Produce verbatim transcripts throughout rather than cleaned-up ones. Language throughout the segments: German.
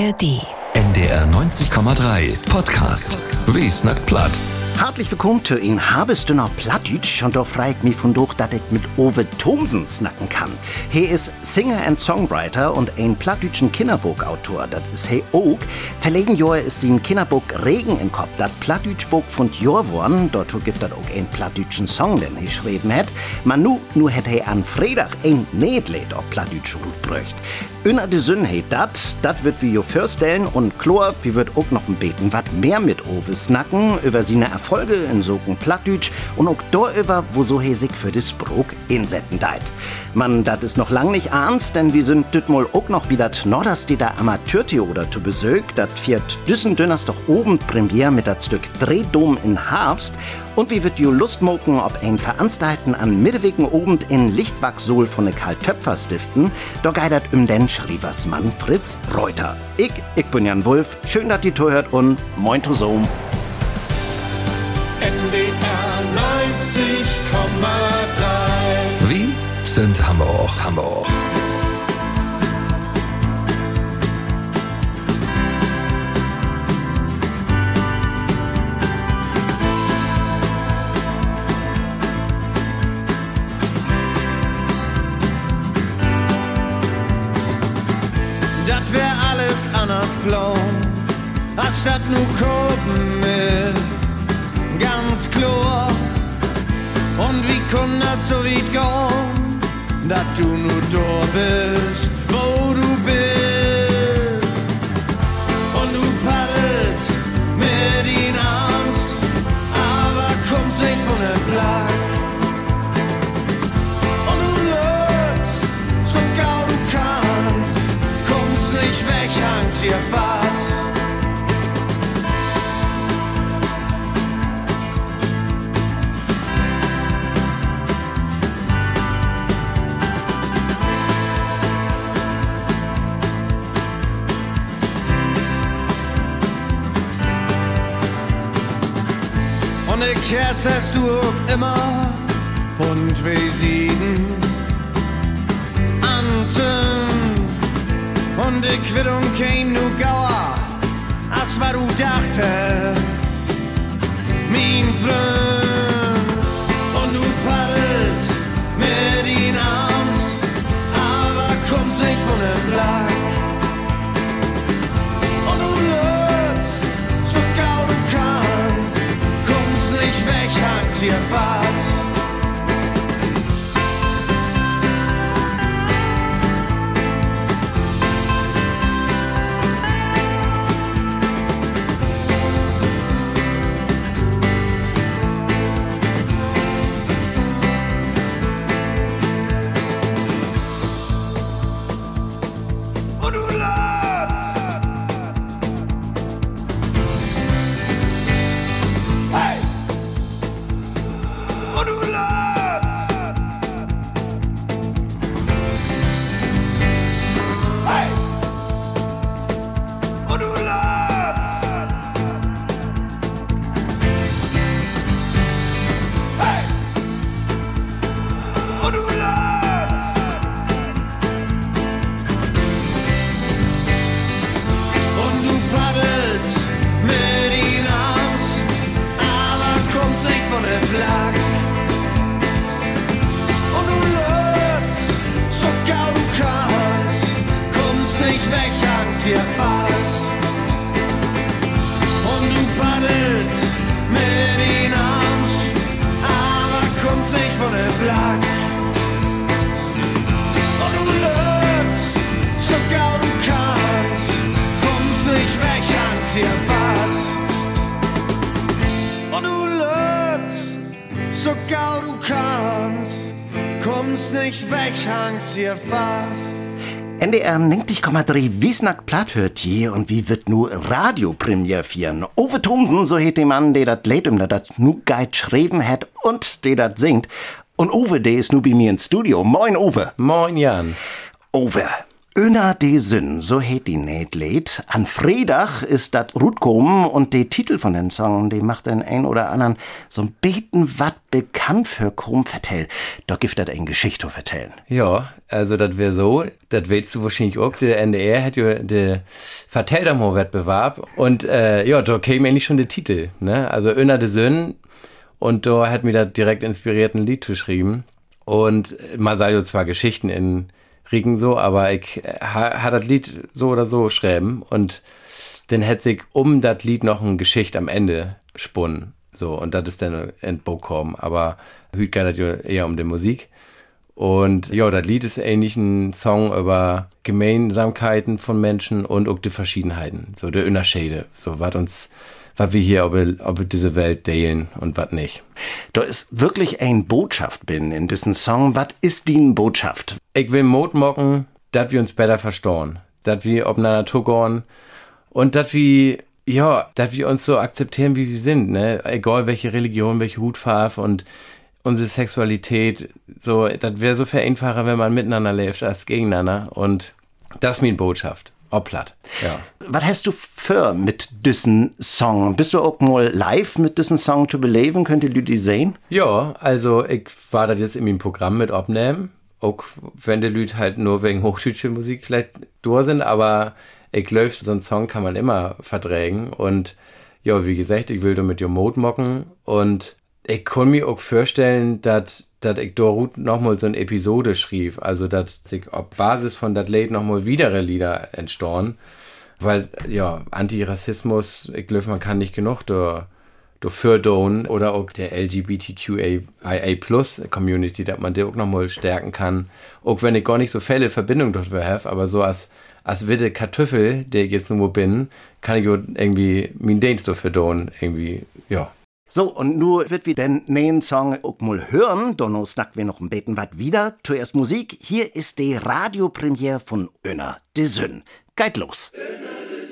R D. N D R neunzig Komma drei Podcast. Wie snackt platt? Hartlich willkommen zu in Habesdünner Plattdeutsch und da frag ich mich von durch, dass ich mit Ove Thomsen snacken kann. Er ist Singer and Songwriter und ein plattdeutschen Kinderbuchautor. Das ist he auch. Verlegen Jahr ist sein Kinderbuch Regen im Kopf. Das Plattdeutschbuch von Jahr worden. Dort gibt es auch einen plattdeutschen Song, den er geschrieben hat. Man nu, nu hat er an Freitag ein Nedlied auf Plattdeutsch rutbrücht. Unter de Sünn heet dat, dat wird wir jo vorstellen und klar, wir wird auch noch ein beten, wat mehr mit Ove snacken, über seine Erfolge in sogen Plattdeutsch und auch darüber, wo so he sich für das Brok insetten deit. Man, dat ist noch lang nicht ernst, denn wir sind dütmol auch noch wieder Norderstedter Amateurtheater zu Besög, dat viert düssen Dönnerstag oben Premiere mit dat Stück Drehdom in Harfst und wir wird jo Lust moken, ob ein Veranstalten an Mittewegen oben in Lichtwachsol von der Karl-Töpfer stiften, da geidert um den Schrieversmann Fritz Reuter. Ich, ich bin Jan Wulff, schön, dass ihr zuhört und moin zusammen. N D R neunzig Komma drei. Wie sind Hamburg, Hamburg. Dat wär alles anders blau, als dat nu Kopen ist, ganz klar. Und wie kann dat so weit gehen, dat du nu da bist, wo du bist. Und du paddelst mit ihn aus, aber kommst nicht von der Platz. Und du läufst, so gau du kannst, kommst nicht weg, Angst dir fast. Und die Kerze hast du auch immer von zwei Sieden anzünd. Und die Quittung käm nu gauer, als was du dachtest, mein Freund. Und du paddelst mit ihn aus, aber kommst nicht von der Platz. Und du läufst, so gau du kannst, kommst nicht weg, hangst dir fast. N D R neunzig Komma drei Wie snackt platt hört hier und wie wird nu Radiopremiere fieren. Ove Thomsen, so heet der Mann, der dat lädt, um der dat nu geit schreiben hat und der dat singt. Und Ove, der ist nu bei mir ins Studio. Moin, Ove. Moin, Jan. Ove, Öna de Sünn, so heet die Nähtlied. An Freitag ist dat Rutkom und der Titel von den Song, die macht den ein oder anderen so ein beten wat bekannt für Krumm vertellt. Da gibt dat eine Geschichte vertellen. Ja, also das wäre so, das willst du wahrscheinlich auch, der N D R hat ja den Vertelldamo-Wettbewerb und äh, ja, da käme eigentlich schon der Titel, ne? Also Öna de Sünn und da hat mir das direkt inspiriert ein Lied geschrieben und man sagt ja zwar Geschichten in Riegen so, aber ich ha, ha das Lied so oder so schreiben und dann hätte sich um das Lied noch eine Geschichte am Ende spunnen. So, und das ist dann entbokommen. Aber heute geht das ja eher um die Musik. Und ja, das Lied ist eigentlich ein Song über Gemeinsamkeiten von Menschen und auch die Verschiedenheiten. So, die Unterschiede. So, was uns, was wir hier, ob wir, ob wir diese Welt teilen und was nicht. Da ist wirklich ein Botschaft bin in diesem Song. Was ist die Botschaft? Ich will Mut machen, dass wir uns besser verstehen. Dass wir aufeinander zugehen und dass wir, ja, dass wir uns so akzeptieren, wie wir sind, ne? Egal welche Religion, welche Hutfarbe und unsere Sexualität. So, das wäre so viel einfacher, wenn man miteinander lebt als gegeneinander. Und das ist meine Botschaft. Auch platt, ja. Was hast du für mit diesem Song? Bist du auch mal live mit diesem Song zu beleben? Könnt ihr die sehen? Ja, also ich war das jetzt in meinem Programm mit aufnehmen. Auch wenn die Leute halt nur wegen hochdeutscher Musik vielleicht durch sind, aber ich glaube, so einen Song kann man immer verträgen. Und ja, wie gesagt, ich will da mit dir Mut mocken. Und ich kann mir auch vorstellen, dass dass ich da nochmal so eine Episode schrieb, also dass sich auf Basis von dat Lied nochmal widere Lieder entstehen, weil, ja, Antirassismus, ich glaube, man kann nicht genug da, da fördern oder auch der L G B T Q I A Plus Community, dass man die auch nochmal stärken kann, auch wenn ich gar nicht so viele Verbindungen dafür habe, aber so als, als witte Kartoffel, der ich jetzt irgendwo bin, kann ich irgendwie meinen Dienst dafür tun, irgendwie, ja. So, und nu wird wir den nähen Song auch mal hören. Donno snackt wir noch ein Beten wat wieder. Zuerst Musik. Hier ist die Radiopremiere von Öna de Sünn. Geht los. Öna de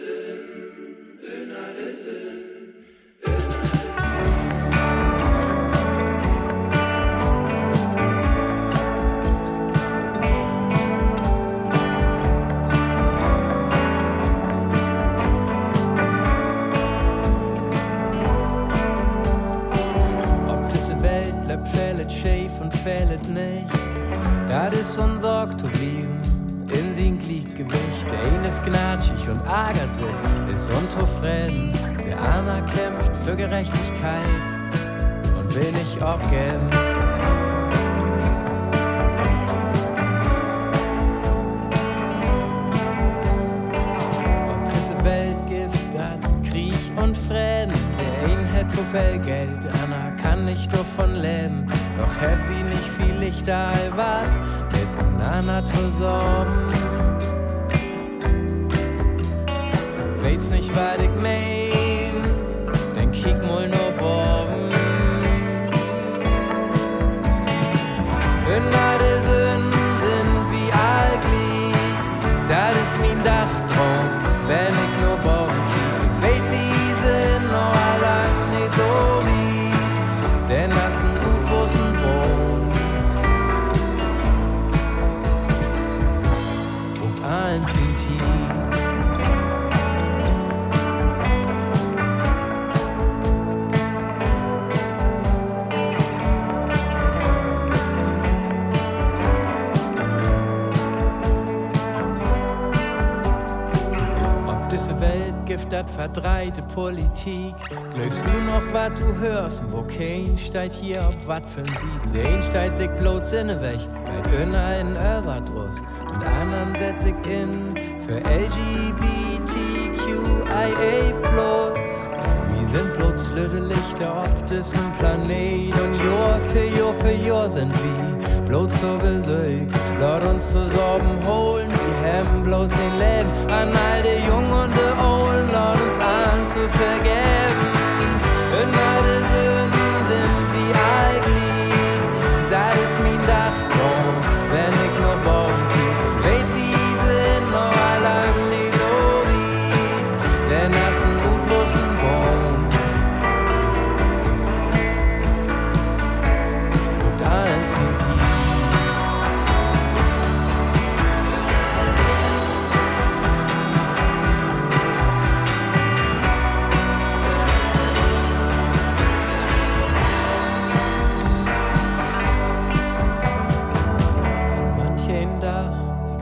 Sünn, Öna de Sünn, fället schäf und fället nicht. Das ist unser Oktoblieben in sin Gliedgewicht. Der eine ist gnatschig und ärgert sich, ist unzufrieden. Der andere kämpft für Gerechtigkeit und will nicht abgeben. Ob diese Welt Gift hat, Krieg und Frieden. Der eine hat zu viel Geld, der andere kann nicht davon leben. Doch hab wie nicht viel Lichter allwart, miteinander zusammen. Weit's nicht, was ich mein, dann kick mal nur oben. Öna de Sünn sind wie allglied, das ist mein Dachtraum, wenn ich nur boben kiek. Ich weet, wie sind noch allang nicht so wie, denn das ist ein großen Boden. Und eins sind tief. Gift, dat verdreite Politik. Glaubst du noch, wat du hörst? Wo kein steigt hier, ob wat für ein Sieg. Der ein steigt sich bloß Sinne weg, geht einer in Overdruss. Und anderen setz ich in für L G B T Q I A plus. Wir sind bloß lütte Lichter auf diesem Planet. Und Jahr für Jahr für Jahr sind wir bloß so besäugt. Lass uns zusammen holen, wir haben bloß den Leben an all die Jungen und die Old, lass uns an zu vergeben. Öna de Sünn sind wie allglied, das ist mein Dachtraum, wenn ich nur bauen kiek. Ich weet, wie sind noch allang nicht so wie, denn das ist ein gut großen Baum. Und eins sind tief.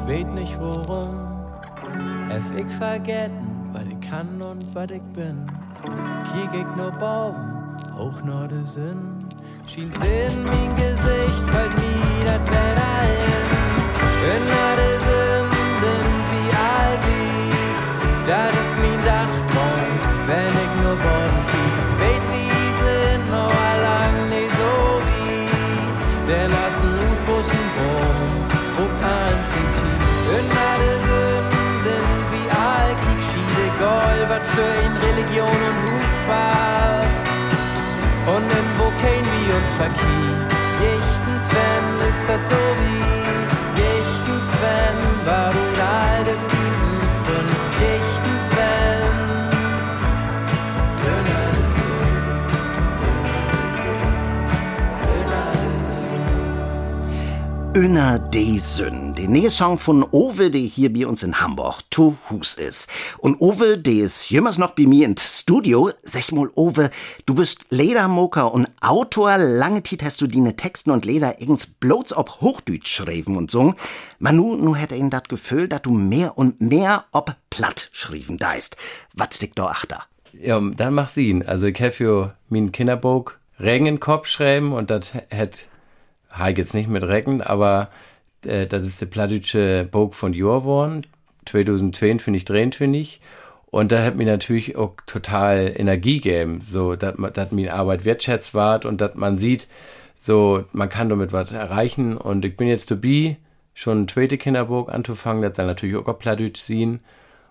weet nicht warum. Hef ich vergessen, was ich kann und was ich bin. Kiek ich nur bauen, auch nur de Sinn. Schien in mein Gesicht, fällt mir dat Wetter hin. Wenn nur de Sinn sind wie all die, dat ist mein Dachtraum, wenn ich nur bauen kiek. Ich weet wie sind, noch lang nicht so wie, denn das ein Utwussen Baum, ruckt eins in tief. Wenn nur de Sinn sind wie all die, schiede Gold, wat für ihn Religion und Hutfach. Und in wo kein wie uns verkie. Jichtens wenn ist das so wie. Jichtens wenn war du da alte Fieden frün. Jichtens wenn. Dünner de Sün, Dünner de Sün, der neue Song von Owe, der hier bei uns in Hamburg zu Hus ist. Und Owe, der ist jemals noch bei mir ins Studio. Sag mal, Owe, du bist Ledermoker und Autor. Lange Zeit hast du deine Texten und Leder eigens bloß ob Hochdeutsch schreiben und so. Manu, nu hätte ihn das Gefühl, dass du mehr und mehr ob Platt schreiben deist. Was steckt da achter? Ja, dann mach sie ihn. Also ich hab ja mein Kinderbuch Regen in den Kopf schreiben und das hätt ha ich jetzt nicht mit Regen, aber äh, das ist der plattdeutsche Buch von Jahr geworden, zweitausendzweiundzwanzig, dreiundzwanzig. Und da hat mir natürlich auch total Energie gegeben, so, dass meine Arbeit wertschätzt ward und dass man sieht, so, man kann damit was erreichen. Und ich bin jetzt dabei, schon ein zweites Kinderbuch anzufangen, das soll natürlich auch auf Plattdeutsch sein.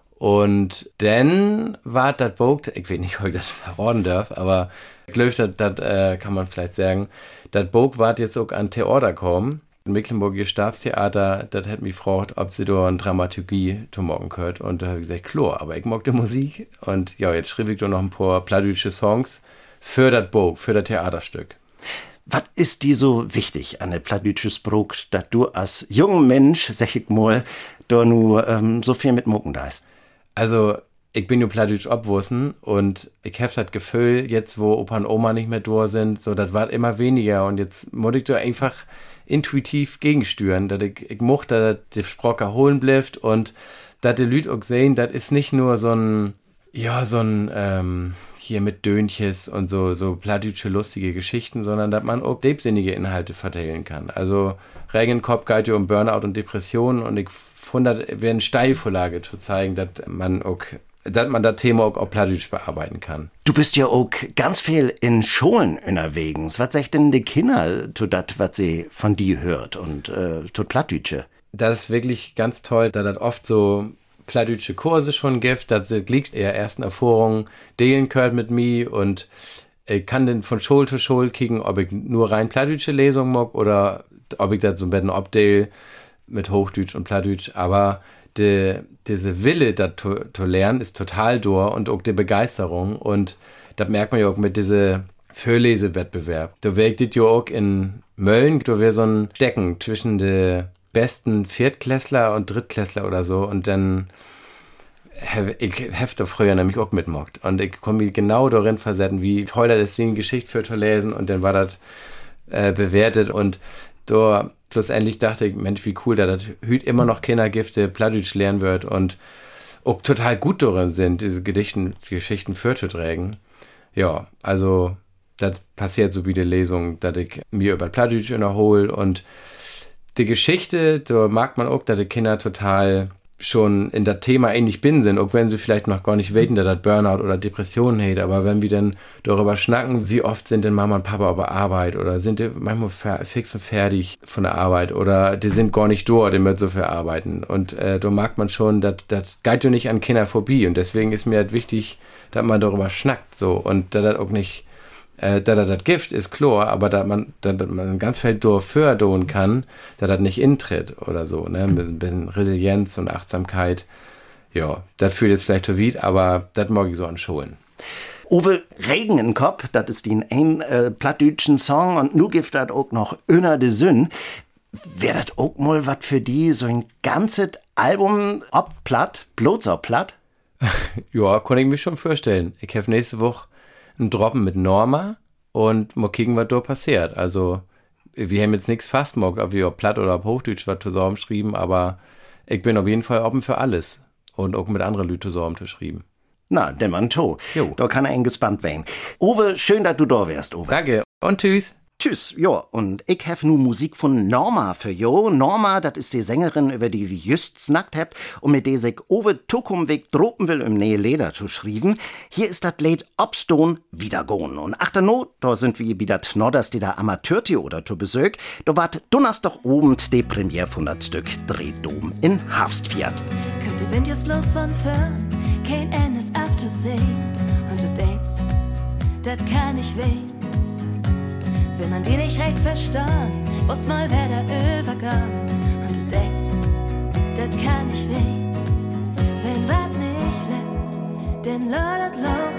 Und dann war das Buch, ich weiß nicht, ob ich das verraten darf, aber ich glaube, das, das äh, kann man vielleicht sagen, das Buch war jetzt auch an Theater kommen. Im Mecklenburger Staatstheater, das hat mich gefragt, ob sie da eine Dramaturgie zu morgen gehört. Und da habe ich gesagt, klar, aber ich mag die Musik. Und ja, jetzt schrieb ich da noch ein paar plattdeutsche Songs für das Buch, für das Theaterstück. Was ist dir so wichtig an der plattdeutsches Buch, dass du als junger Mensch, sag ich mal, da nur ähm, so viel mit Mucken da ist? Also, ich bin ja plattdeutsch abwussen und ich habe das Gefühl, jetzt wo Opa und Oma nicht mehr da sind, so, das war immer weniger und jetzt muss ich da einfach intuitiv gegensteuern, dass ich, ich mochte, dass die Sprache holen bleibt und dass die Leute auch sehen, das ist nicht nur so ein, ja, so ein, ähm, hier mit Dönches und so, so plattdeutsche lustige Geschichten, sondern dass man auch tiefsinnige Inhalte verteilen kann. Also, Regenkopf geht ja um Burnout und Depressionen und ich fand, das wäre eine Steilvorlage zu zeigen, dass man auch dass man das Thema auch auf Plattdeutsch bearbeiten kann. Du bist ja auch ganz viel in Schulen unterwegs. Was sagt denn die Kinder zu das, was sie von dir hört und äh, zu Plattdeutsche? Das ist wirklich ganz toll, da das oft so plattdeutsche Kurse schon gibt, dass sie gleich ihre ersten Erfahrungen teilen können mit mir und ich kann dann von Schule zu Schule kicken, ob ich nur rein plattdeutsche Lesungen mag oder ob ich das so ein bisschen abteile mit Hochdeutsch und Plattdeutsch, aber Die, diese Wille, das zu, zu lernen, ist total da und auch die Begeisterung. Und das merkt man ja auch mit diesem Vorlesewettbewerb. Da wäre das ja auch in Mölln, da wäre so ein Stecken zwischen den besten Viertklässler und Drittklässler oder so. Und dann, ich habe da früher nämlich auch mitgemacht. Und ich konnte mich genau darin versetzen, wie toll das ist, eine Geschichte für zu lesen. Und dann war das äh, bewertet und da schlussendlich dachte ich, Mensch, wie cool, dass das heute immer noch Kindergifte Plattdeutsch lernen wird und auch total gut darin sind, diese Gedichten, Geschichten vorzutragen. Ja, also das passiert so wie die Lesung, dass ich mir über Plattdeutsch wiederhole und die Geschichte, da mag man auch, dass die Kinder total schon in das Thema ähnlich bin sind, auch wenn sie vielleicht noch gar nicht wissen, dass das Burnout oder Depressionen hat, aber wenn wir dann darüber schnacken, wie oft sind denn Mama und Papa auf Arbeit oder sind die manchmal fix und fertig von der Arbeit oder die sind gar nicht dort, die müssen so viel arbeiten und äh, da mag man schon, das das geht ja nicht an Kinder vorbei und deswegen ist mir halt wichtig, dass man darüber schnackt so und dass das auch nicht Äh, dass das Gift ist klar, aber dass man, dass man ganz viel fördern kann, dass das nicht intritt oder so, ne, mit ein bisschen Resilienz und Achtsamkeit. Ja, das fühlt jetzt vielleicht zu weit, aber das mag ich so an Schulen. Owe, Regen in Kopf, das ist den ein äh, plattdeutschen Song und nu gibt das auch noch Dünner de Sün. Wäre das auch mal was für die, so ein ganzes Album ob platt, bloß ob platt? Ja, kann ich mir schon vorstellen. Ich habe nächste Woche ein Droppen mit Norma und mal gucken, was da passiert. Also, wir haben jetzt nichts festgemacht, ob wir auf Platt oder auf Hochdeutsch was zusammengeschrieben, aber ich bin auf jeden Fall offen für alles. Und auch mit anderen Leuten so umzuschreiben. Na, der Mann to. Jo. Da kann er eng gespannt werden. Uwe, schön, dass du da wärst, Uwe. Danke und tschüss. Tschüss, ja, und ich hab nu Musik von Norma für jo. Norma, das ist die Sängerin, über die wir just snackt habt und mit der sich Uwe Tukumweg droppen will, im Nähe Leder zu schreiben. Hier ist das Lied Obstone wiedergehen. Und achter Not, da sind wir wieder Knodders, die da Amateurtheater zu Besuch. Da wart Donnerstagabend die Premiere von das Stück Drehdom in Hafstfiat. Kommt der Wind jetzt bloß von fern, kein Ende ist aufzusehen. Und du denkst, das kann nicht weh. Will man die nicht recht verstehen, was mal wer da übergang. Und du denkst, das kann nicht weh. Wenn wat nicht lebt, denn lautet low.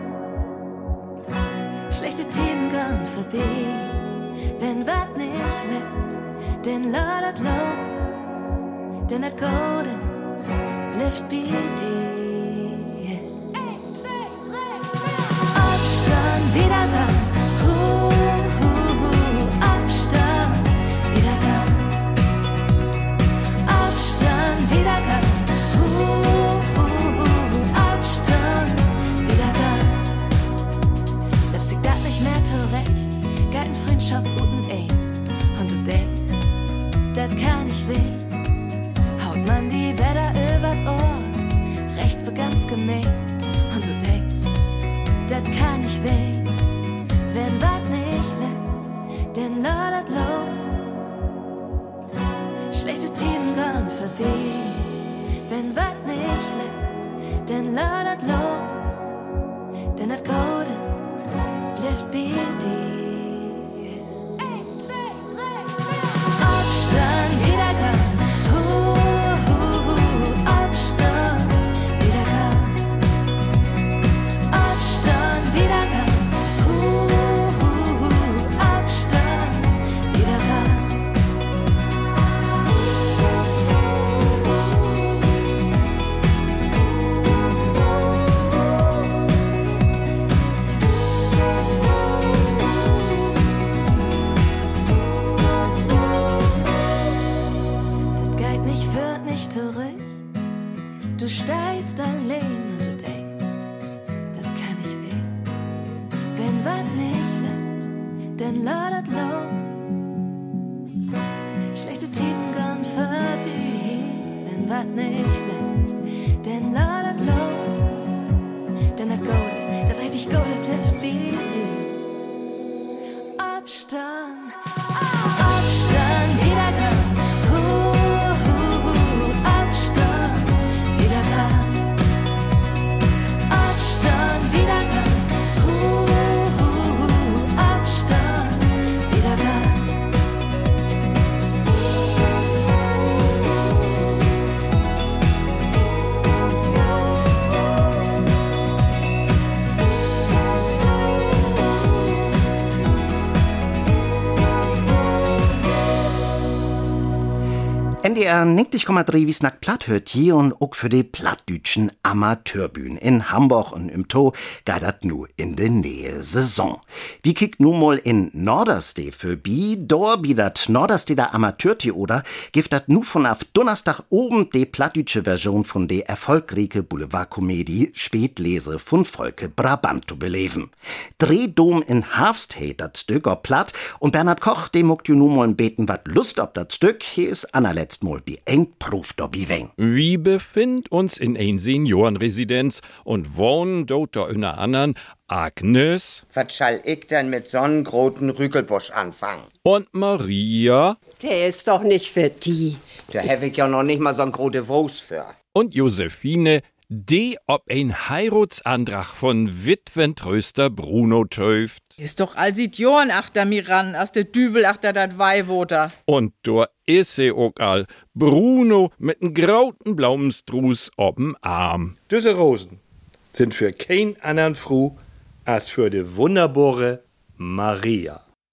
Schlechte Themen gehen vorbei. Wenn wat nicht lebt, denn lautet low. Denn das Gute bleibt bei dir. Ein, zwei, drei, vier. Aufstehen, Wiedergang. Und du denkst, das kann nicht weh. Haut man die Wetter übers Ohr, recht so ganz gemein. Und du denkst, das kann nicht weh. Wenn wat nicht lebt, denn lautet low. Schlechte Themen gehen vorbei. Wenn wat nicht lebt, denn lautet low. Denn das Gute bleibt bei dir. Du stehst allein und du denkst, das kann nicht weh. Wenn wat nicht lebt, dann lautet low. Schlechte Typen gehen vorbei. Wenn wat nicht lebt, dann lautet low. Denn das Gute, das richtig Gute bleibt bei dir. Abstand, Abstand, Wiedergang. N D R neunzig Komma drei wie snack platt hört hier und auch für die plattdütschen Amateurbühnen in Hamburg und im To geht dat nu in de Nähe Saison. Wie kickt nu mal in Norderstee für bi, dor bi dat Norderstee der Amateurtheater gibt dat nu von auf Donnerstag oben die plattdütsche Version von de erfolgreiche Boulevardkomödie Spätlese von Volke Brabant zu beleben. Drehdom in Hafst heit dat Stück ob platt und Bernhard Koch, dem muckt ju nu mal beten wat Lust ob dat Stück, hier ist Anna letzt mal bi eng Proof dobi weng. Wir befinden uns in ein Seniorenresidenz und wohnen dort unter anderem Agnes. Was schall ich denn mit so'n großen Rügelbusch anfangen? Und Maria. Der ist doch nicht für die. Da hab ich ja noch nicht mal so'n große Wurst für. Und Josephine, die ob ein Heiratsantrag von Witwentröster Bruno töft. Ist doch all sieht Johann achter mir ran, als der Düvel achter dat Weihwoter. Und da is sie auch all Bruno mit n grauten Blaumenstrus ob'm Arm. Diese Rosen sind für kein anderen Frau als für die wunderbare Maria.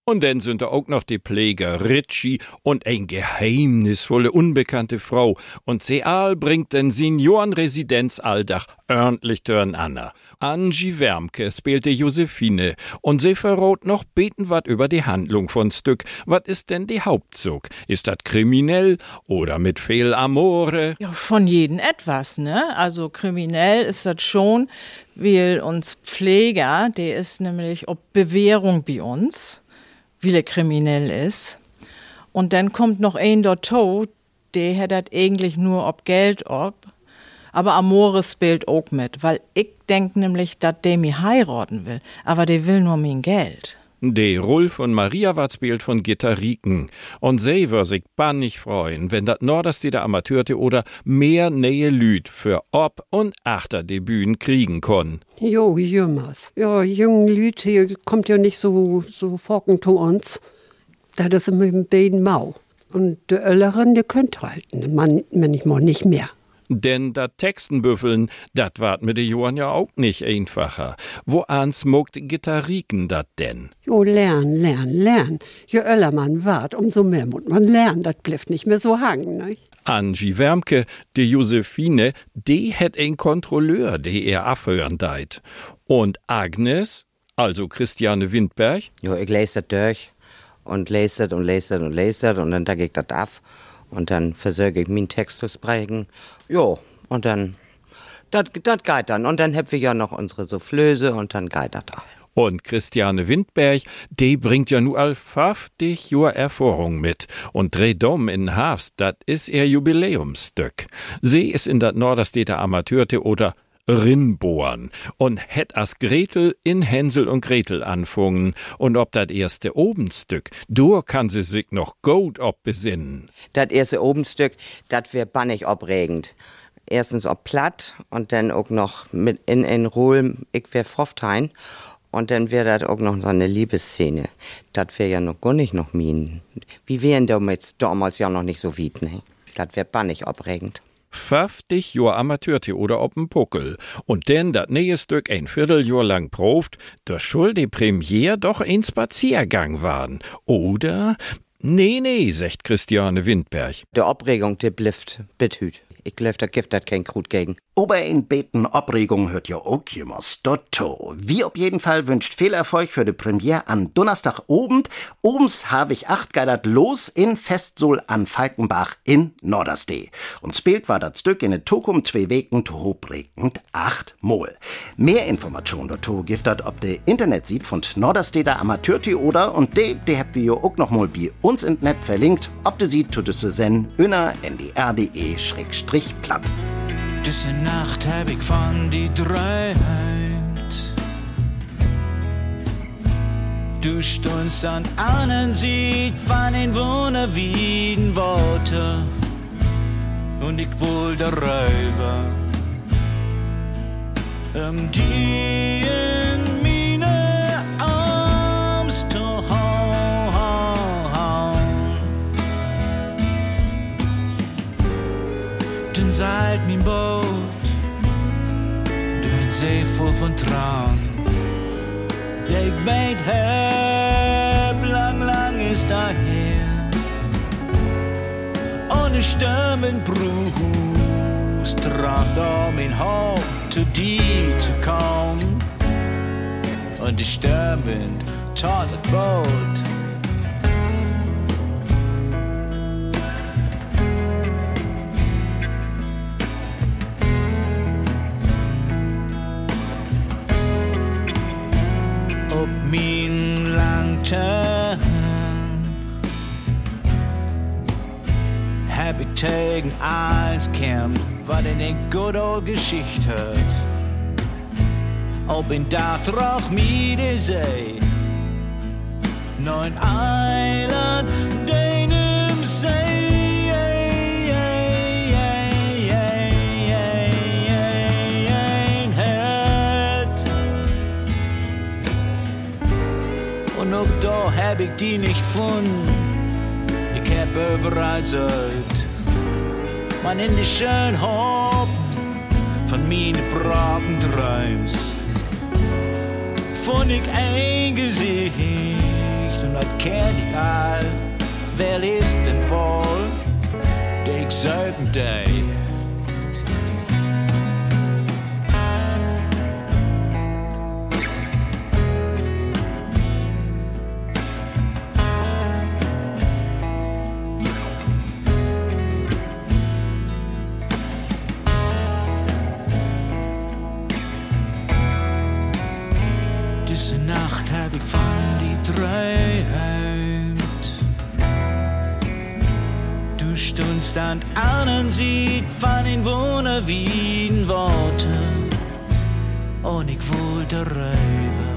Und dann sind da auch noch die Pfleger Ritchie und ein geheimnisvolle, unbekannte Frau. Und sie all bringt den Seniorenresidenzalldach ordentlich durcheinander. Angie Wermke spielte Josephine und sie verrot noch beten wat über die Handlung von Stück. Was ist denn die Hauptzug? Ist das kriminell oder mit viel Amore? Ja, von jedem etwas, ne? Also kriminell ist das schon, weil uns Pfleger, der ist nämlich ob Bewährung bei uns, weil er kriminell ist. Und dann kommt noch ein dazu, der hat das eigentlich nur ob Geld ob. Aber Amore spielt auch mit, weil ich denk nämlich, dass der mich heiraten will. Aber der will nur mein Geld. Die Rolf und Maria wat spielt von Gitta Rieken. Und sie wär sich bannig freuen, wenn dat Nordersteder Amateurtheater mehr Nähe Lüd für ob und achter die Bühnen kriegen konn. Jo, jümmers. Ja, jungen Lüd hier kommt ja nicht so, so forken zu uns. Da ist es mit dem Beiden mau. Und die Ölleren, die könnt halten. Man, manchmal nicht mehr. Denn dat Textenbüffeln, dat ward mit de Johann ja auch nicht einfacher. Wo ans mogt Gitarriken dat denn? Jo, lern, lern, lern. Je öller man wart, umso mehr muss man lernen. Dat blifft nicht mehr so hangen, ne? Angie Wermke, die Josephine, die het ein Kontrolleur, die er abhören deit. Und Agnes, also Christiane Windberg? Jo, ich lese das durch und lese das und lese das und lese das und dann da geht das ab. Und dann versuche ich meinen Text zu sprechen. Jo, und dann, das geht dann. Und dann haben wir ja noch unsere Soufflöse und dann geht das auch. Und Christiane Windberg, die bringt ja nu all fünfzig Jahr Erfahrung mit. Und Drehdomm in Hafs, das ist ihr Jubiläumsstück. Sie ist in dat Norderstedter Amateurtheater Rinbohren und het as Gretel in Hänsel und Gretel anfungen. Und ob dat erste Obenstück, dur kann sie sich noch gut ob besinnen. Dat erste Obenstück, dat wär bannig obregend. Erstens ob platt und dann auch noch mit in in Ruhl, ich wär Froftein. Und dann wär dat auch noch so eine Liebesszene. Dat wär ja noch gar nicht noch mien. Wie wären damals, damals ja noch nicht so weit, ne? Dat wär bannig obregend. fünfzig Jahr Amateurtheater ob'n Puckel. Und denn dat nähe Stück ein Vierteljahr lang proft, da schuld die Premiere doch ein Spaziergang waren. Oder? Nee, nee, sagt Christiane Windberg. Der Obregung, die blifft betüt. Ich glaub, da gibt dat kein Krut gegen. Aber in beten Obregung hört ja auch jemals dotto. Wie auf jeden Fall wünscht viel Erfolg für die Premiere an Donnerstagabend. Obens habe ich acht geidert los in Festsohl an Falkenbach in Norderstee. Und spielt war das Stück in der Tokum zwei Wegen zu hobregend acht Mol. Mehr Informationen dazu gibt das ob der Internetseite von Nordersteder Amateurtheater und die, die habt ihr auch noch mal bei uns im Netz verlinkt. Ob die sieht, tut es zu sehen, öner n d r punkt d e schrägstrich platt. Diese Nacht hab ich von die Dreiheit. Du stundst an einen Sied von den wunderwieden Worte und ich wohl der Räuber um die in meine Arms zu hauen. Denn seit mein Boot durch See voll von Traum, der ich weit hab, lang, lang ist daher. Ohne Stimmen Brust tracht um mein Haupt zu dir zu kommen. Und die Stimmen tat das Boot. Ob mein Langtern hab ich tegen eins kämpft, was in eine gute old Geschichte hört. Ob in Dach drauf mit der See, neun Eiland, deinem See, ein Herd. Und auch da hab ich die nicht gefunden. Ich hab überall Zeit, man in die Schönheit von meinen braven Träums. Von ich ein Gesicht und dat kenn ich all. Wer ist denn wohl, der ich selten day? Diese Nacht hab ich von die Dreiheit. Du stundst an einen sieht von den Wohner wie ein Worte und ich wollte rüber.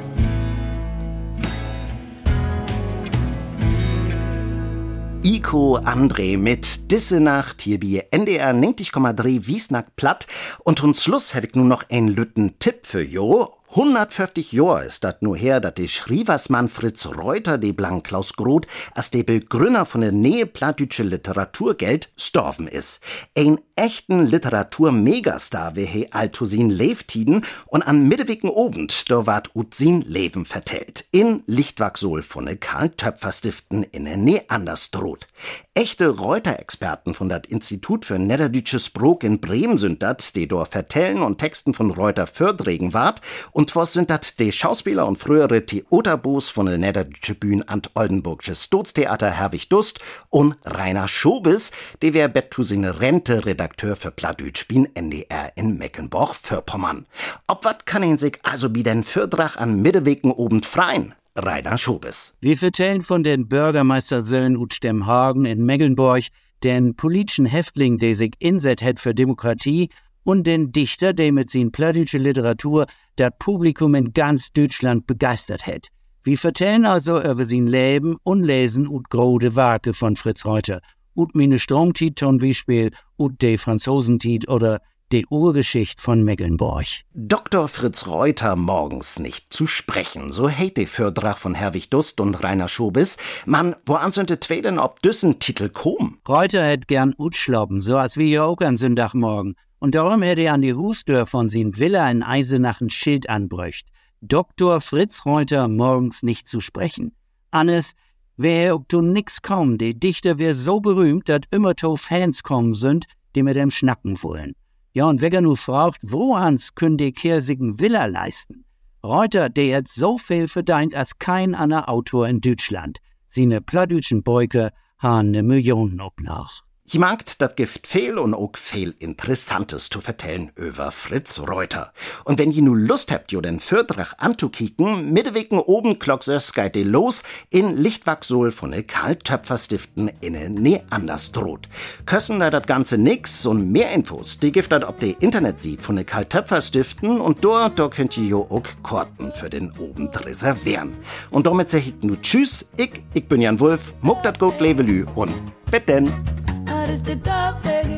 Iko André mit Disse Nacht hier bei N D R neunzig Komma drei Wiesnack platt. Und zum Schluss habe ich nur noch einen lütten Tipp für jo. hundertfünfzig Jahre ist dat nur her, dat de Schrieversmann Fritz Reuter, de Blank Klaus Groth, als de Begründer von der neue plattdütsche Literaturgeld storven is. Ein echten Literatur-Megastar wie he Altosin Leeftiden und an Mittewicken Obend, da ward ut sin Leben vertellt. In Lichtwachsol von de Karl-Töpfer-Stiften in der Neanderstroth. Echte Reuter-Experten von dat Institut für Niederdütsches Sprog in Bremen sind dat, die dort vertellen und Texten von Reuter fördregen ward. Und was sind dat die Schauspieler und frühere Theaterbos von der Niederdütsche Bühne an Oldenburgsche Staatstheater Herwig Dust und Rainer Schobis, der wär bet zu seine Rente Redakteur für Plattdütsch bin N D R in Mecklenburg-Vorpommern. Ob wat kann ihn sich also bi den Fördrach an Mittewicken obend freien? Rainer Schobis. Wir vertellen von den Bürgermeistersöhnen ut Stemhagen in Mecklenburg, den politischen Häftling, der sich inset het für Demokratie, und den Dichter, der mit sin plattdütsche Literatur das Publikum in ganz Deutschland begeistert hat. Wir vertellen also über sein Leben und lesen ut grode Werke von Fritz Reuter. Ut mine Stromtiet zum Beispiel, ut de Franzosentiet oder die Urgeschichte von Mecklenburg. Doktor Fritz Reuter morgens nicht zu sprechen, so hätt die Fördrach von Herwig Dust und Rainer Schobis. Man, wo ansönte Tweden ob düssen Titel kom? Reuter hätt gern utschloppen, so als wie ja auch an Sonntagmorgen. Und darum hätte er an die Hustür von sin Villa in Eisenach ein Schild anbröcht. Doktor Fritz Reuter morgens nicht zu sprechen. Annes, wär auch du nix kommen, die Dichter wär so berühmt, dat immer to Fans kommen sind, die mit dem Schnacken wollen. Ja, und wer nur fragt, wo ans können die kirsigen Villa leisten? Reuter, der hat so viel verdient als kein anderer Autor in Deutschland. Seine plattdütschen Beuke haben ne Millionen Obnach. Ich mag dat Gift viel und auch viel Interessantes zu vertellen über Fritz Reuter. Und wenn ihr nu Lust habt, jo den Fördrach anzukicken, mittewicken oben klocksers geht die los in Lichtwachsol von der Karl-Töpfer-Stiften in der Neanderstroth. Kössen da dat Ganze nix und mehr Infos, die gift dat ob die Internet sieht von der Karl-Töpfer-Stiften und dort, dort könnt ihr jo auch Karten für den Obend reservieren. Und damit sag ich nu tschüss, ich, ich bin Jan Wulff, muck dat gut levelü und bis denn. Dat is de dub reggae.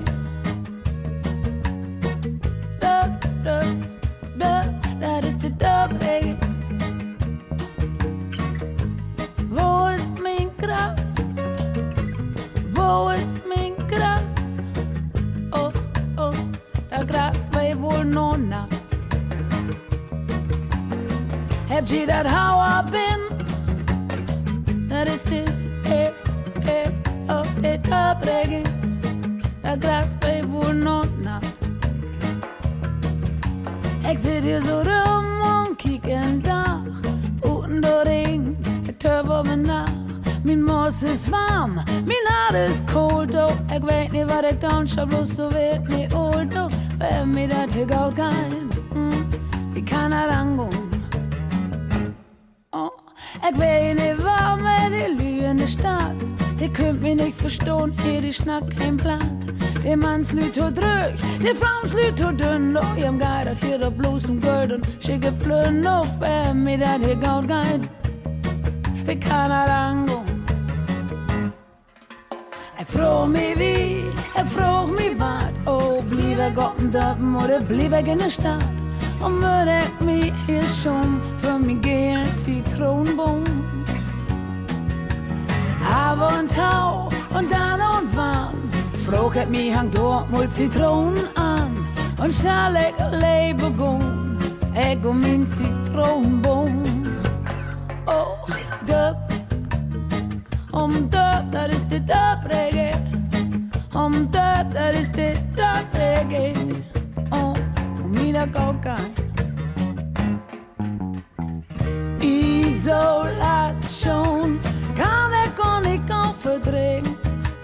Dub, dub, dub. Dat is de dub reggae. Wo ist mein Gras? Wo ist mein Gras? Oh, oh, der Gras war wohl noch nach. Habt ihr dat Hauer bin? Dat ist de, eh, eh. Op de dub reggae, dat gras bij woonona. Ik zit hier zo rum en kijk een dag. Uten de regen, het turb op mijn nacht. Mijn mos is warm, mijn hart is koud. Oh, ik weet niet wat ik dan zou bloos zo weet niet old. Oh, bij mij dat hier goud gaan, mm, ik kan er aangaan. Oh, ik weet niet waar met die Lü in de stad. Die könnt mich nicht verstehen, hier die Schnack kein Plan. Die Mannslüt hat drüch, die Frauenslüt hat dünn. Doch ihr geiert hier doch bloß um Gold und schicke Plön. Noch bei mir dat hier Gaut geht, wie kann er angehen? Ich frag mich wie, ich frag mich wat. Oh, blieb er Gott im Dörpen oder blieb er in der Stadt? Und würde ich mich hier schon für mich gehen, Zitronenbaum. Aber und Tau und dann und wann frag ich mich, hang dort mal Zitronen an und schnell ich lebe gun, ich um mein Zitronenbaum. Oh, dub, Om dub, dat is de dub reggae. Om dub, dat is de dub reggae. Oh, mina coca. Isolation kan ik ook niet kan verdringen.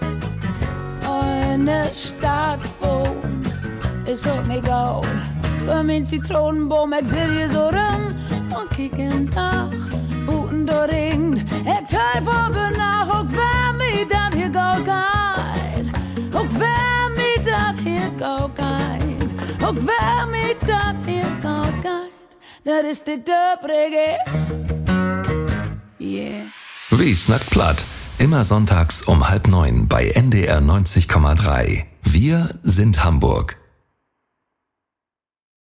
Eine Stadt wohnen is ook niet goud. Voor mijn citronenboom, ik zit hier zo rum. En kijk een dag, boeten doorring. Ik twijfel benach, ook waar mij dat hier goud gaat. Ook waar mij dat hier goud gaat. Ook waar mij dat hier goud gaat. Dat is de dub reggae. Yeah. Wie snackt platt? Immer sonntags um halb neun bei N D R neunzig Komma drei. Wir sind Hamburg.